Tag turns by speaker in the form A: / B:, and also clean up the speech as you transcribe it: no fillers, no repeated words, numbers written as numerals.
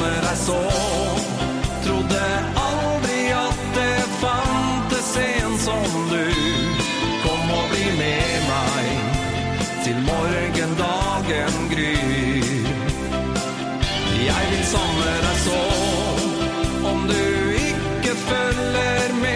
A: savne deg så. Trodde aldri at det fantes en som du. Kom og bli med meg til morgendagen gryr. Jeg vil savne deg så.